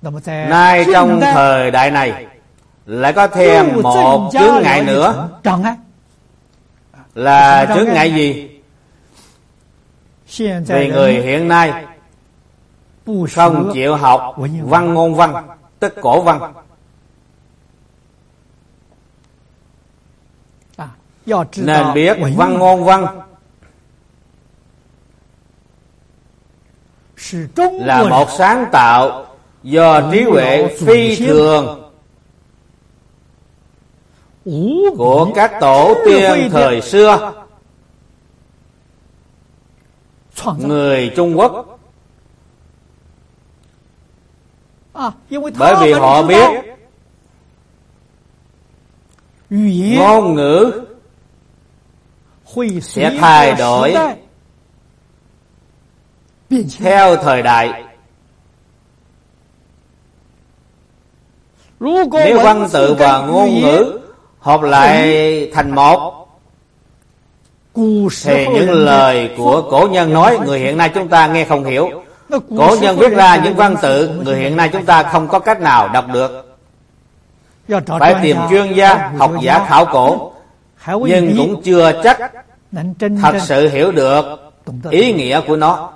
Nay trong thời đại này lại có thêm một chướng ngại nữa. Là chướng ngại gì? Vì người hiện nay không chịu học văn ngôn văn, tức cổ văn. Nên biết văn ngôn văn là một sáng tạo do trí huệ phi thường của các tổ tiên thời xưa, người Trung Quốc. Bởi vì họ biết ngôn ngữ sẽ thay đổi theo thời đại. Nếu văn tự và ngôn ngữ hợp lại thành một, thì những lời của cổ nhân nói người hiện nay chúng ta nghe không hiểu. Cổ nhân viết ra những văn tự người hiện nay chúng ta không có cách nào đọc được. Phải tìm chuyên gia, học giả khảo cổ, nhưng cũng chưa chắc thật sự hiểu được ý nghĩa của nó.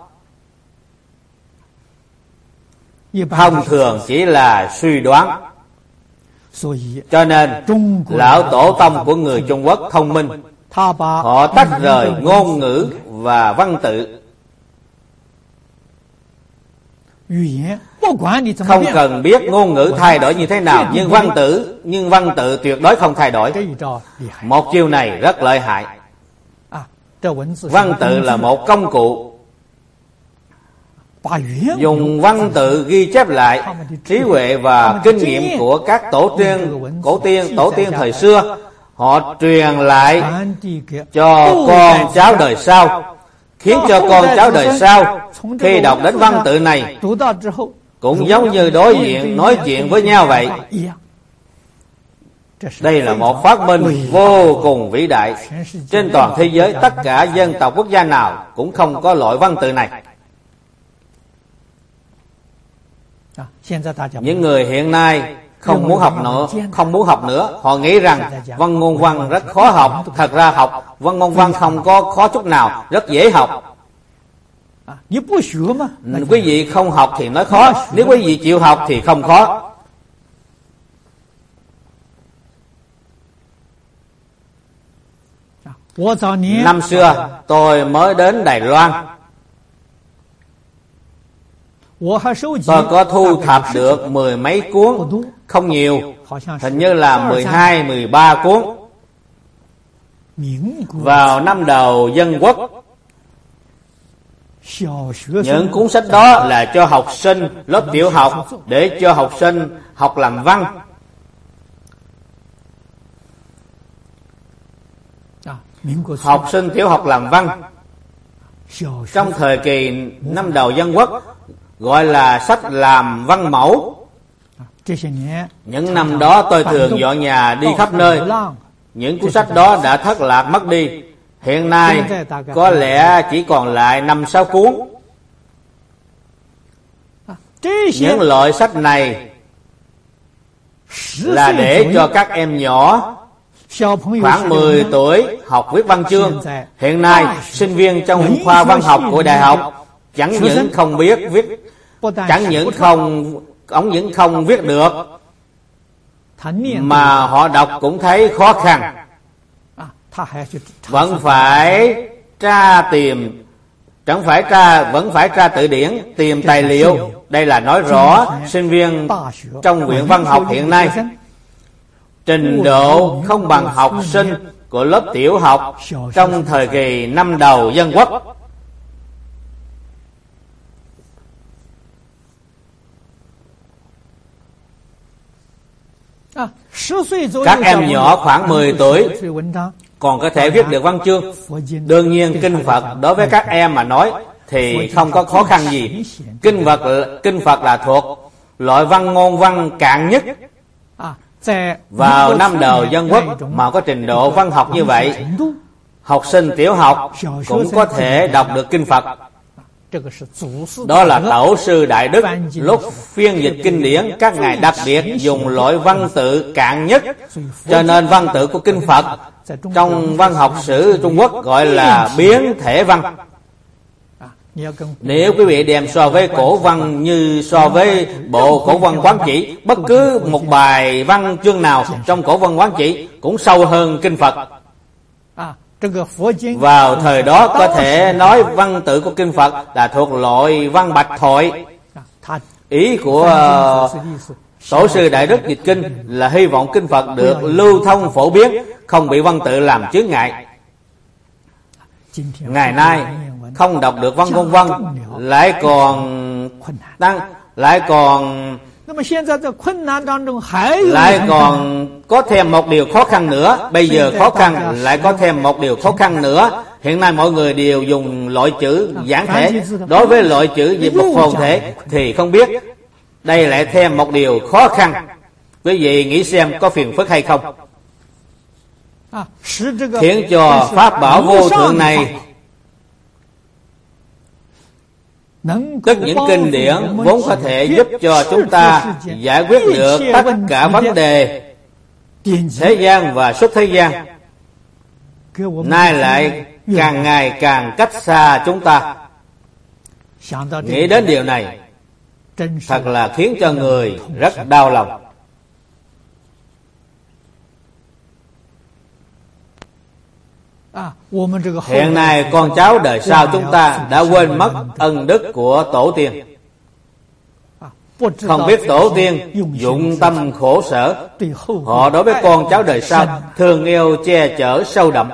Thông thường chỉ là suy đoán. Cho nên lão tổ tông của người Trung Quốc thông minh, họ tách rời ngôn ngữ và văn tự. Không cần biết ngôn ngữ thay đổi như thế nào, nhưng văn tự tuyệt đối không thay đổi. Một chiêu này rất lợi hại. Văn tự là một công cụ, dùng văn tự ghi chép lại trí huệ và kinh nghiệm của các tổ tiên thời xưa. Họ truyền lại cho con cháu đời sau, khiến cho con cháu đời sau khi đọc đến văn tự này cũng giống như đối diện nói chuyện với nhau vậy. Đây là một phát minh vô cùng vĩ đại. Trên toàn thế giới, tất cả dân tộc quốc gia nào cũng không có loại văn tự này. Những người hiện nay không muốn học nữa. Họ nghĩ rằng văn ngôn văn rất khó học. Thật ra học văn ngôn văn không có khó chút nào, rất dễ học. Quý vị không học thì nói khó, nếu quý vị chịu học thì không khó. Năm xưa tôi mới đến Đài Loan, tôi có thu thập được 10 mấy cuốn, không nhiều, hình như là 12, 13 cuốn. Vào năm đầu Dân Quốc, những cuốn sách đó là cho học sinh lớp tiểu học, để cho học sinh học làm văn. Học sinh tiểu học làm văn trong thời kỳ năm đầu Dân Quốc gọi là sách làm văn mẫu. Những năm đó tôi thường dọn nhà đi khắp nơi. Những cuốn sách đó đã thất lạc mất đi. Hiện nay có lẽ chỉ còn lại 5-6 cuốn. Những loại sách này là để cho các em nhỏ khoảng 10 tuổi học viết văn chương. Hiện nay sinh viên trong khoa văn học của đại học chẳng những không viết được, mà họ đọc cũng thấy khó khăn. Vẫn phải tra từ điển, tìm tài liệu. Đây là nói rõ sinh viên trong viện văn học hiện nay trình độ không bằng học sinh của lớp tiểu học trong thời kỳ năm đầu Dân Quốc. Các em nhỏ khoảng 10 tuổi còn có thể viết được văn chương. Đương nhiên kinh Phật đối với các em mà nói thì không có khó khăn gì. Kinh Phật là thuộc loại văn ngôn văn cạn nhất. Vào năm đầu Dân Quốc mà có trình độ văn học như vậy, học sinh tiểu học cũng có thể đọc được kinh Phật. Đó là tổ sư Đại Đức lúc phiên dịch kinh điển, các ngài đặc biệt dùng loại văn tự cạn nhất, cho nên văn tự của kinh Phật trong văn học sử Trung Quốc gọi là biến thể văn. Nếu quý vị đem so với cổ văn như so với bộ cổ văn Quán Chỉ, bất cứ một bài văn chương nào trong cổ văn Quán Chỉ cũng sâu hơn kinh Phật. Vào thời đó có thể nói văn tự của kinh Phật là thuộc loại văn bạch thoại. Ý của tổ sư Đại Đức dịch kinh là hy vọng kinh Phật được lưu thông phổ biến, không bị văn tự làm chướng ngại. Ngày nay không đọc được văn công văn, lại còn có thêm một điều khó khăn nữa. Bây giờ khó khăn lại có thêm một điều khó khăn nữa. Hiện nay mọi người đều dùng loại chữ giản thể, đối với loại chữ dịch một phồn thể thì không biết. Đây lại thêm một điều khó khăn. Quý vị nghĩ xem có phiền phức hay không? Khiến cho pháp bảo vô thượng này, tức những kinh điển vốn có thể giúp cho chúng ta giải quyết được tất cả vấn đề thế gian và xuất thế gian, nay lại càng ngày càng cách xa chúng ta. Nghĩ đến điều này thật là khiến cho người rất đau lòng. Hiện nay con cháu đời sau chúng ta đã quên mất ân đức của tổ tiên, không biết tổ tiên dụng tâm khổ sở. Họ đối với con cháu đời sau thương yêu che chở sâu đậm.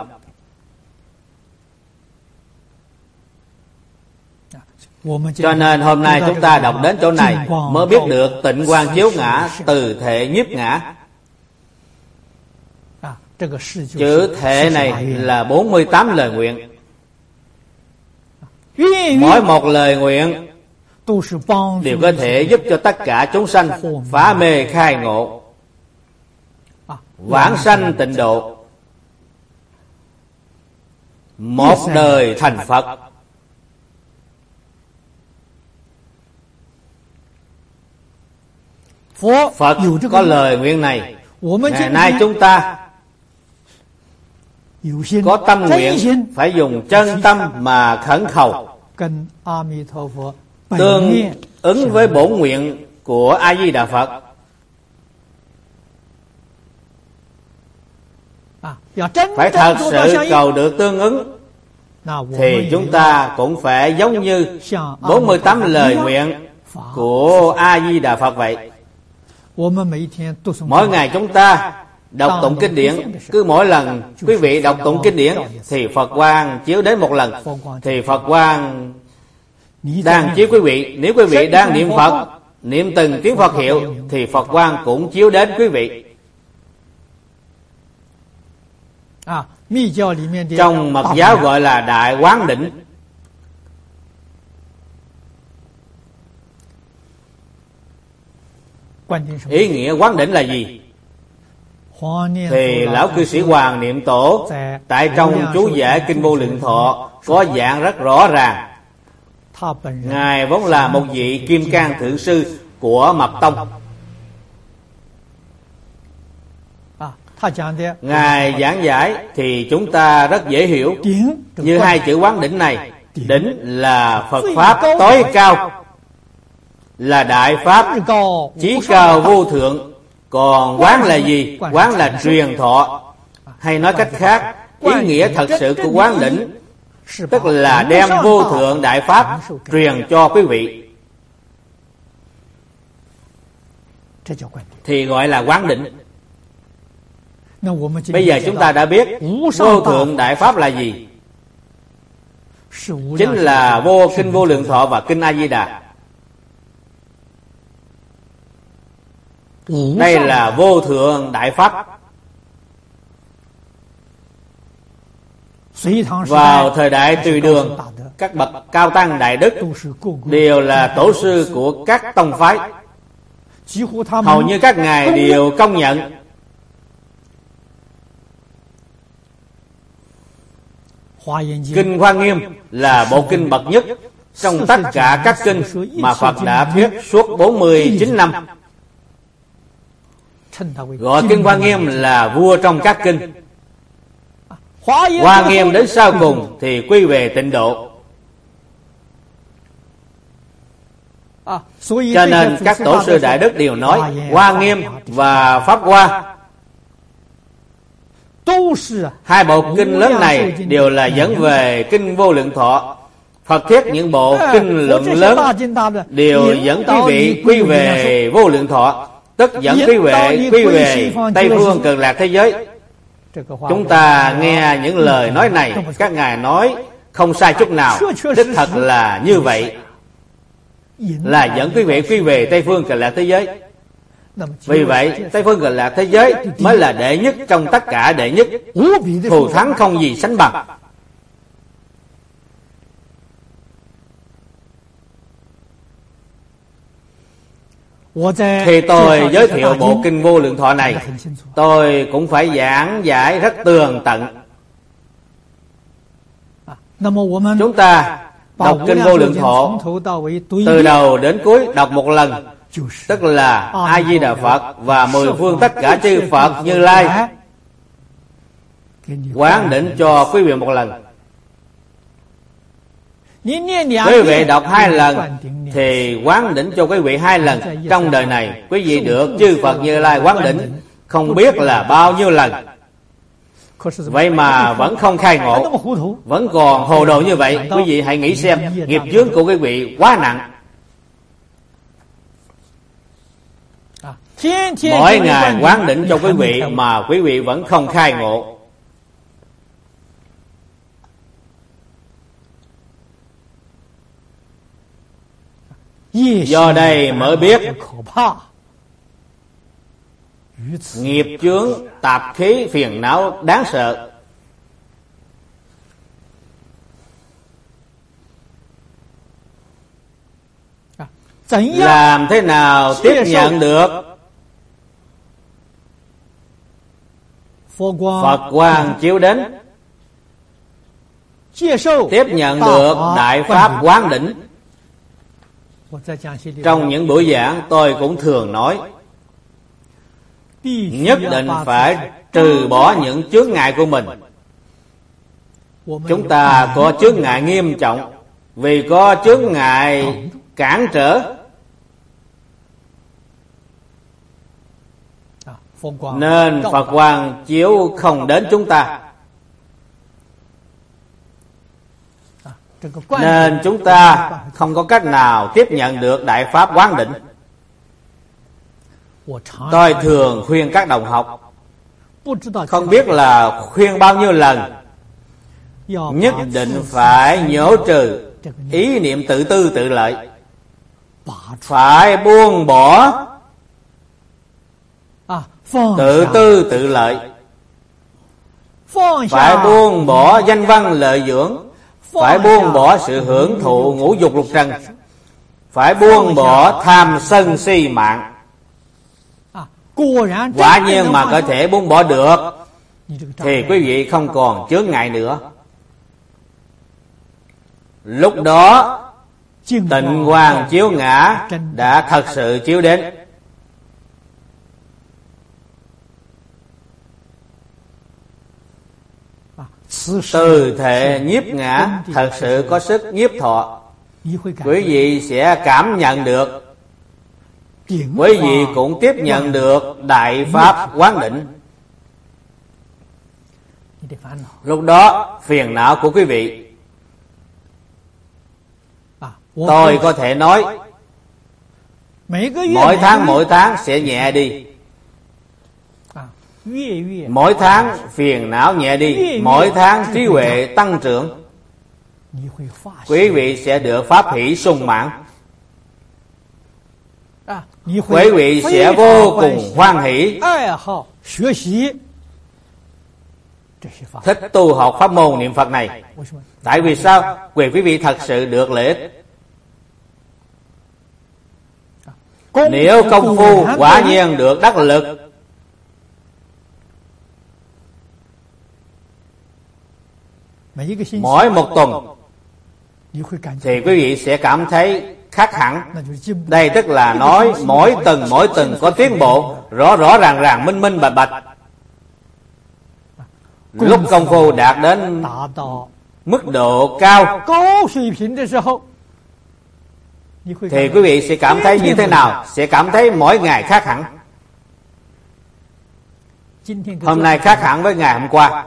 Cho nên hôm nay chúng ta đọc đến chỗ này mới biết được tịnh quang chiếu ngã, từ thể nhiếp ngã. Chữ thể này là 48 lời nguyện. Mỗi một lời nguyện đều có thể giúp cho tất cả chúng sanh phá mê khai ngộ, vãng sanh tịnh độ, một đời thành Phật. Phật có lời nguyện này. Ngày nay chúng ta có tâm nguyện phải dùng chân tâm mà khẩn cầu, tương ứng với bổn nguyện của A Di Đà Phật. Phải thật sự cầu được tương ứng, thì chúng ta cũng phải giống như 48 lời nguyện của A Di Đà Phật vậy. Mỗi ngày chúng ta đọc tụng kinh điển, cứ mỗi lần quý vị đọc tụng kinh điển thì Phật quang chiếu đến một lần, thì Phật quang đang chiếu quý vị. Nếu quý vị đang niệm Phật, niệm từng tiếng Phật hiệu, thì Phật quang cũng chiếu đến quý vị. Trong mật giáo gọi là đại quán định. Ý nghĩa quán định là gì? Thì lão cư sĩ Hoàng Niệm Tổ tại trong chú giải Kinh Vô Lượng Thọ có dạng rất rõ ràng. Ngài vốn là một vị kim cang thượng sư của Mật Tông. Ngài giảng giải thì chúng ta rất dễ hiểu. Như hai chữ quán đỉnh này, đỉnh là Phật Pháp tối cao, là Đại Pháp chí cao vô thượng. Còn quán là gì? Quán là truyền thọ. Hay nói cách khác, ý nghĩa thật sự của quán đỉnh tức là đem vô thượng Đại Pháp truyền cho quý vị, thì gọi là quán định. Bây giờ chúng ta đã biết vô thượng Đại Pháp là gì. Chính là vô Kinh Vô Lượng Thọ và Kinh A Di Đà. Đây là vô thượng Đại Pháp. Vào thời đại Tùy Đường, các bậc cao tăng đại đức đều là tổ sư của các tông phái. Hầu như các ngài đều công nhận Kinh Hoa Nghiêm là bộ kinh bậc nhất, trong tất cả các kinh mà Phật đã thuyết suốt 49 năm. Gọi kinh Hoa Nghiêm là vua trong các kinh. Hoa Nghiêm đến sau cùng thì quy về tịnh độ. Cho nên các tổ sư Đại Đức đều nói Hoa Nghiêm và Pháp Hoa, hai bộ kinh lớn này đều là dẫn về kinh Vô Lượng Thọ. Phật thuyết những bộ kinh luận lớn đều dẫn quý vị quy về Vô Lượng Thọ, tức dẫn quý vị quy về Tây Phương Cực Lạc thế giới. Chúng ta nghe những lời nói này, các ngài nói không sai chút nào, đích thật là như vậy, là dẫn quý vị quy về Tây Phương Cực Lạc thế giới. Vì vậy Tây Phương Cực Lạc thế giới mới là đệ nhất trong tất cả đệ nhất, thù thắng không gì sánh bằng. Khi tôi giới thiệu bộ kinh Vô Lượng Thọ này, tôi cũng phải giảng giải rất tường tận. Chúng ta đọc kinh Vô Lượng Thọ từ đầu đến cuối đọc một lần, tức là A Di Đà Phật và 10 phương tất cả chư Phật Như Lai, quán định cho quý vị một lần. Quý vị đọc 2 lần thì quán đỉnh cho quý vị 2 lần. Trong đời này quý vị được chư Phật Như Lai quán đỉnh không biết là bao nhiêu lần. Vậy mà vẫn không khai ngộ, vẫn còn hồ đồ như vậy. Quý vị hãy nghĩ xem, nghiệp chướng của quý vị quá nặng. Mỗi ngày quán đỉnh cho quý vị mà quý vị vẫn không khai ngộ. Do đây mới biết nghiệp chướng tạp khí phiền não đáng sợ. Làm thế nào tiếp nhận được Phật quang chiếu đến, tiếp nhận được Đại Pháp quán đỉnh? Trong những buổi giảng tôi cũng thường nói, nhất định phải trừ bỏ những chướng ngại của mình. Chúng ta có chướng ngại nghiêm trọng, vì có chướng ngại cản trở, nên Phật quang chiếu không đến chúng ta. Nên chúng ta không có cách nào tiếp nhận được Đại Pháp quán định. Tôi thường khuyên các đồng học, không biết là khuyên bao nhiêu lần, nhất định phải nhổ trừ ý niệm tự tư tự lợi, phải buông bỏ tự tư tự lợi, phải buông bỏ danh văn lợi dưỡng, phải buông bỏ sự hưởng thụ ngũ dục lục trần, phải buông bỏ tham sân si mạng. Quả nhiên mà có thể buông bỏ được thì quý vị không còn chướng ngại nữa. Lúc đó tịnh quang chiếu ngã đã thật sự chiếu đến. Từ thể nhiếp ngã thật sự có sức nhiếp thọ. Quý vị sẽ cảm nhận được, quý vị cũng tiếp nhận được Đại Pháp quán định. Lúc đó phiền não của quý vị, tôi có thể nói mỗi tháng sẽ nhẹ đi. Mỗi tháng phiền não nhẹ đi, mỗi tháng trí huệ tăng trưởng, quý vị sẽ được pháp hỷ sung mãn. Quý vị sẽ vô cùng hoan hỷ, thích tu học pháp môn niệm Phật này. Tại vì sao? Vì quý vị thật sự được lợi ích. Nếu công phu quả nhiên được đắc lực, mỗi một tuần thì quý vị sẽ cảm thấy khác hẳn. Đây tức là nói mỗi tầng có tiến bộ, rõ ràng, minh bạch. Lúc công phu đạt đến mức độ cao thì quý vị sẽ cảm thấy như thế nào? Sẽ cảm thấy mỗi ngày khác hẳn. Hôm nay khác hẳn với ngày hôm qua,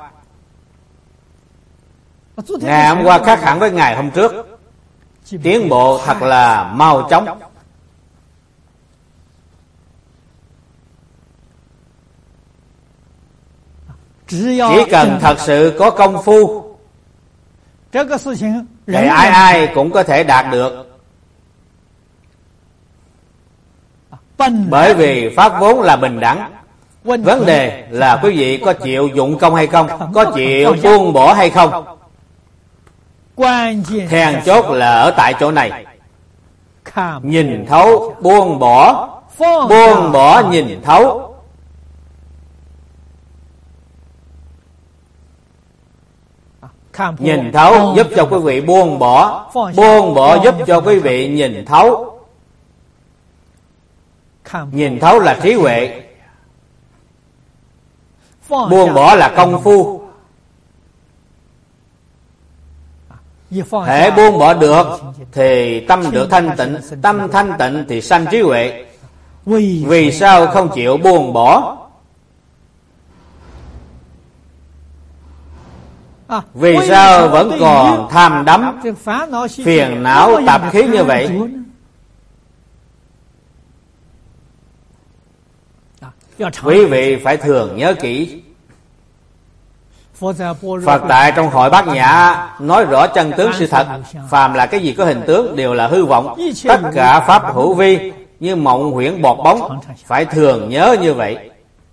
ngày hôm qua khác hẳn với ngày hôm trước. Tiến bộ thật là mau chóng. Chỉ cần thật sự có công phu thì ai cũng có thể đạt được. Bởi vì pháp vốn là bình đẳng. Vấn đề là quý vị có chịu dụng công hay không, có chịu buông bỏ hay không. Then chốt là ở tại chỗ này. Nhìn thấu, buông bỏ, nhìn thấu. Nhìn thấu giúp cho quý vị buông bỏ giúp cho quý vị nhìn thấu. Nhìn thấu là trí huệ, buông bỏ là công phu. Hễ buông bỏ được thì tâm được thanh tịnh, tâm thanh tịnh thì sanh trí huệ. Vì sao không chịu buông bỏ? Vì sao vẫn còn tham đắm, phiền não, tập khí như vậy? Quý vị phải thường nhớ kỹ. Phật tại trong hội Bát Nhã nói rõ chân tướng sự thật. Phàm là cái gì có hình tướng đều là hư vọng. Tất cả pháp hữu vi như mộng huyễn bọt bóng. Phải thường nhớ như vậy.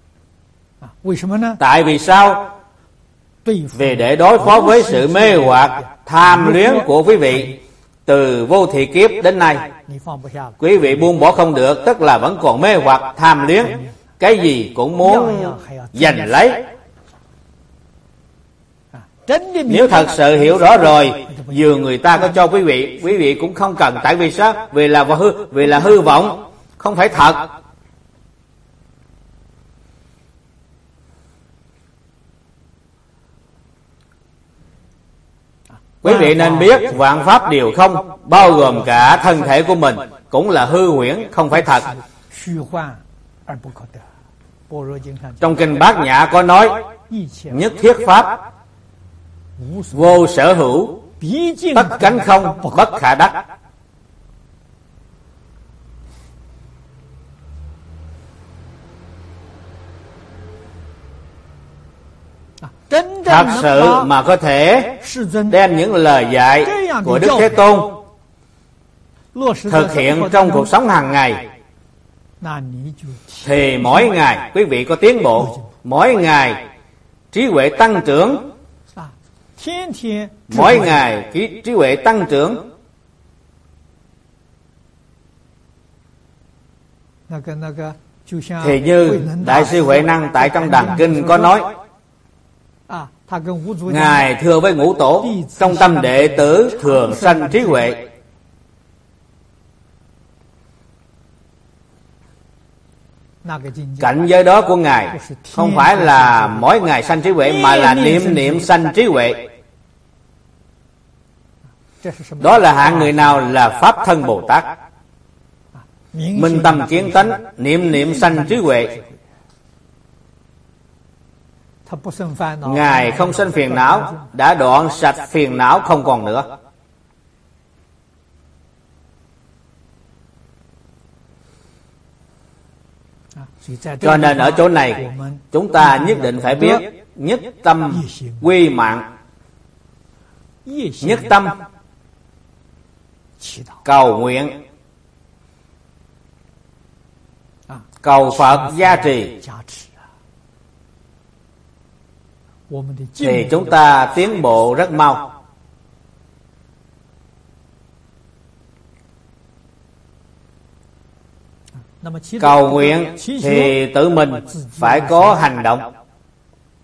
Tại vì sao? Vì để đối phó với sự mê hoặc tham luyến của quý vị từ vô thị kiếp đến nay. Quý vị buông bỏ không được, tức là vẫn còn mê hoặc tham luyến, cái gì cũng muốn giành lấy. Nếu thật sự hiểu rõ rồi, dù người ta có cho quý vị cũng không cần. Tại vì sao? Vì là hư vọng, không phải thật. Quý vị nên biết vạn pháp đều không, bao gồm cả thân thể của mình, cũng là hư huyễn, không phải thật. Trong kinh Bát Nhã có nói, nhất thiết pháp vô sở hữu, tất cánh không, bất khả đắc. Thật sự mà có thể đem những lời dạy của Đức Thế Tôn thực hiện trong cuộc sống hàng ngày, thì mỗi ngày quý vị có tiến bộ, mỗi ngày trí huệ tăng trưởng, mỗi ngày trí huệ tăng trưởng. Thì như Đại sư Huệ Năng tại trong Đàn Kinh có nói, Ngài thưa với Ngũ Tổ, trong tâm đệ tử thường sanh trí huệ. Cảnh giới đó của Ngài không phải là mỗi ngày sanh trí huệ, mà là niệm sanh trí huệ. Đó là hạng người nào? Là Pháp Thân Bồ Tát. Minh tâm kiến tánh, niệm sanh trí huệ. Ngài không sanh phiền não, đã đoạn sạch phiền não không còn nữa. Cho nên ở chỗ này chúng ta nhất định phải biết nhất tâm quy mạng, nhất tâm cầu nguyện, cầu Phật gia trì, thì chúng ta tiến bộ rất mau. Cầu nguyện thì tự mình phải có hành động.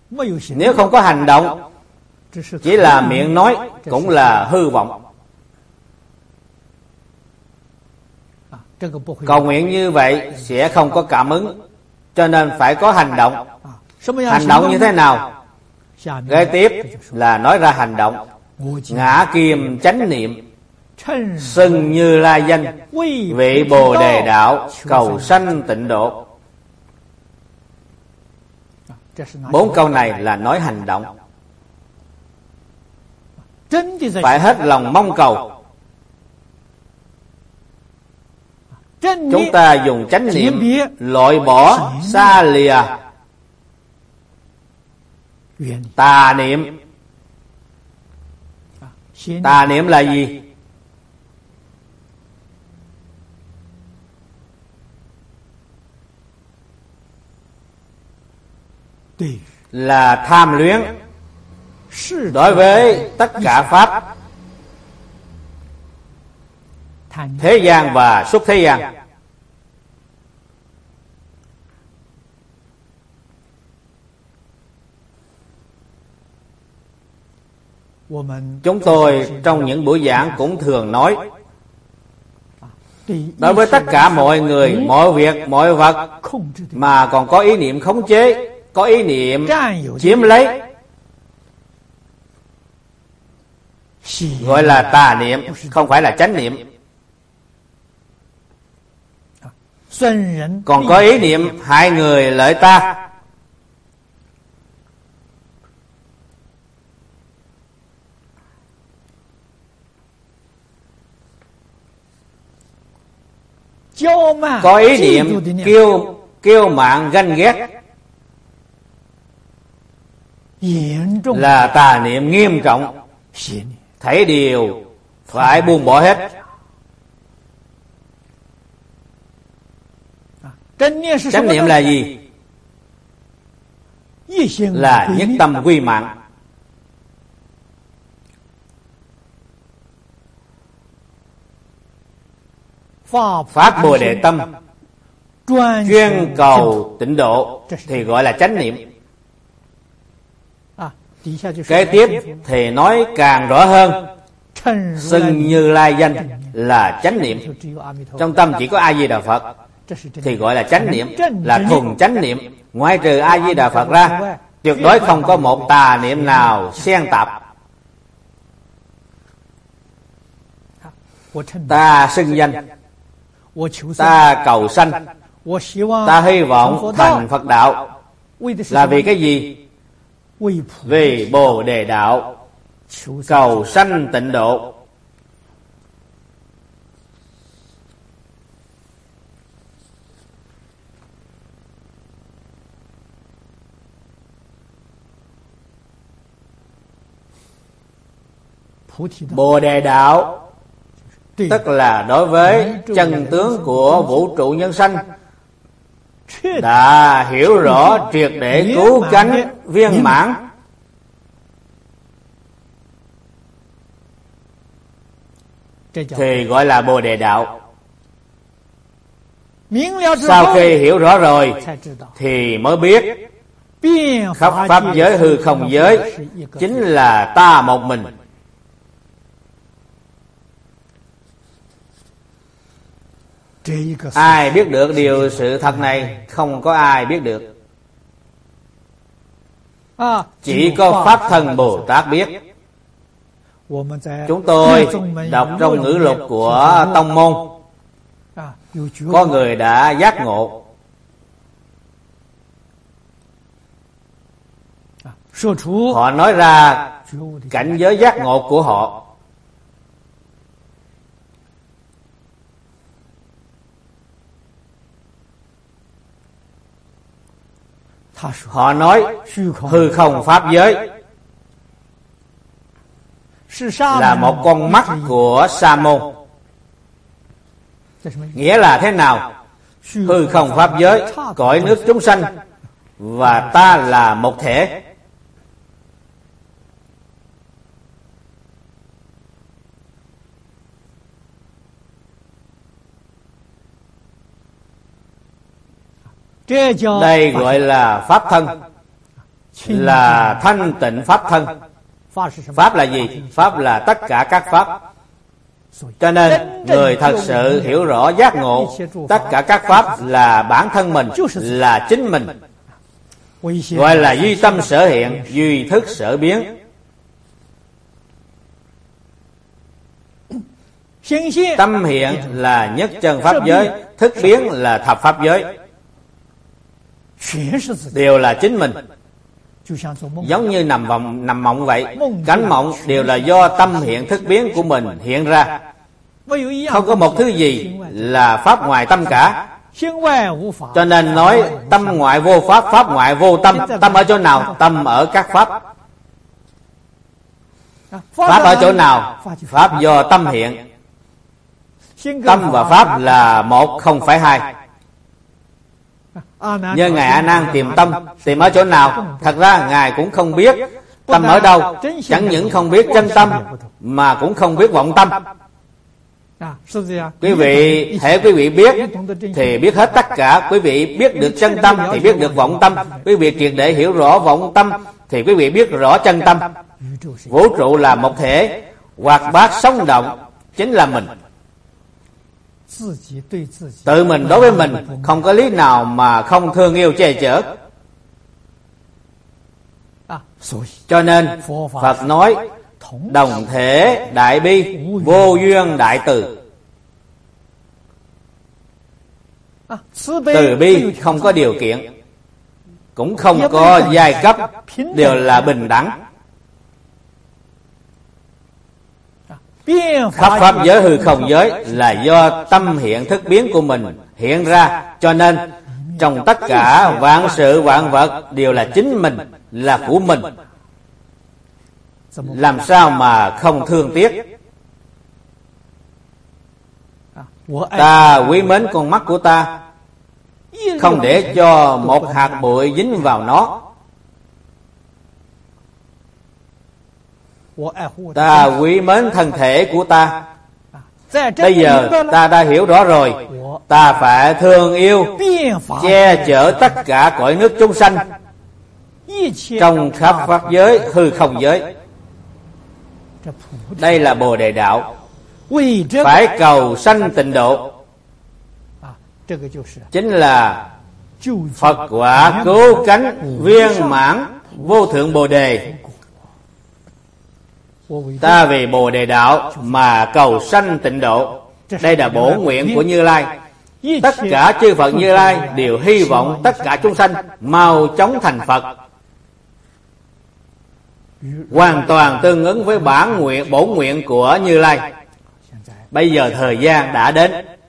Nếu không có hành động, chỉ là miệng nói cũng là hư vọng. Cầu nguyện như vậy sẽ không có cảm ứng, cho nên phải có hành động. Hành động như thế nào? Kế tiếp là nói ra hành động. Ngã kiềm chánh niệm, xưng Như Lai danh, vị Bồ Đề đạo, cầu sanh tịnh độ. 4 câu này là nói hành động. Phải hết lòng mong cầu. Chúng ta dùng chánh niệm loại bỏ xa lìa tà niệm. Tà niệm là gì? Là tham luyến đối với tất cả pháp thế gian và xuất thế gian. Chúng tôi trong những buổi giảng cũng thường nói, đối với tất cả mọi người, mọi việc, mọi vật mà còn có ý niệm khống chế, có ý niệm chiếm lấy, gọi là tà niệm, không phải là chánh niệm. Còn có ý niệm hại người lợi ta, có ý niệm kiêu mạn ganh ghét, là tà niệm nghiêm trọng. Thảy điều phải buông bỏ hết. Chánh niệm là gì? Là nhất tâm quy mạng. Phát Bồ Đề tâm, chuyên cầu tịnh độ thì gọi là chánh niệm. Kế tiếp thì nói càng rõ hơn, xưng Như Lai danh là chánh niệm. Trong tâm chỉ có A Di Đà Phật thì gọi là chánh niệm, là thuần chánh niệm. Ngoại trừ A Di Đà Phật ra, tuyệt đối không có một tà niệm nào xen tạp. Ta xưng danh, ta cầu sanh, ta hy vọng thành Phật đạo. Là vì cái gì? Vì Bồ Đề đạo, cầu sanh tịnh độ. Bồ Đề đạo tức là đối với chân tướng của vũ trụ nhân sanh, đã hiểu rõ triệt để cứu cánh viên mãn, thì gọi là Bồ Đề đạo. Sau khi hiểu rõ rồi thì mới biết khắp pháp giới hư không giới chính là ta một mình. Ai biết được điều sự thật này? Không có ai biết được. Chỉ có Pháp Thân Bồ Tát biết. Chúng tôi đọc trong ngữ lục của tông môn, có người đã giác ngộ. Họ nói ra cảnh giới giác ngộ của họ. Họ nói hư không pháp giới là một con mắt của Sa môn. Nghĩa là thế nào? Hư không pháp giới, cõi nước chúng sanh và ta là một thể. Đây gọi là Pháp Thân, là thanh tịnh Pháp Thân. Pháp là gì? Pháp là tất cả các Pháp. Cho nên người thật sự hiểu rõ giác ngộ, tất cả các pháp là bản thân mình, là chính mình, gọi là duy tâm sở hiện, duy thức sở biến. Tâm hiện là nhất chân pháp giới, thức biến là thập pháp giới, đều là chính mình. Giống như nằm mộng vậy, cảnh mộng đều là do tâm hiện thức biến của mình hiện ra. Không có một thứ gì là pháp ngoài tâm cả. Cho nên nói tâm ngoại vô pháp, pháp ngoại vô tâm. Tâm ở chỗ nào? Tâm ở các pháp. Pháp ở chỗ nào? Pháp do tâm hiện. Tâm và pháp là một, không phải hai. Như Ngài A Nan tìm ở chỗ nào? Thật ra Ngài cũng không biết tâm ở đâu. Chẳng những không biết chân tâm, mà cũng không biết vọng tâm. Quý vị, hễ quý vị biết thì biết hết tất cả. Quý vị biết được chân tâm thì biết được vọng tâm. Quý vị triệt để hiểu rõ vọng tâm thì quý vị biết rõ chân tâm. Vũ trụ là một thể, hoạt bát sống động, chính là mình. Tự mình đối với mình không có lý nào mà không thương yêu che chở. Cho nên Phật nói đồng thể đại bi, vô duyên đại từ. Từ bi không có điều kiện, cũng không có giai cấp, đều là bình đẳng. Khắp pháp giới hư không giới là do tâm hiện thức biến của mình hiện ra. Cho nên trong tất cả vạn sự vạn vật đều là chính mình, là của mình. Làm sao mà không thương tiếc? Ta quý mến con mắt của ta, không để cho một hạt bụi dính vào nó. Ta quý mến thân thể của ta. Bây giờ ta đã hiểu rõ rồi, ta phải thương yêu, che chở tất cả cõi nước chúng sanh trong khắp pháp giới hư không giới. Đây là Bồ Đề đạo. Phải cầu sanh tịnh độ, chính là Phật quả cứu cánh viên mãn vô thượng Bồ Đề. Ta vì Bồ Đề đạo mà cầu sanh tịnh độ. Đây là bổn nguyện của Như Lai. Tất cả chư Phật Như Lai đều hy vọng tất cả chúng sanh mau chóng thành Phật, hoàn toàn tương ứng với bổn nguyện của Như Lai. Bây giờ thời gian đã đến.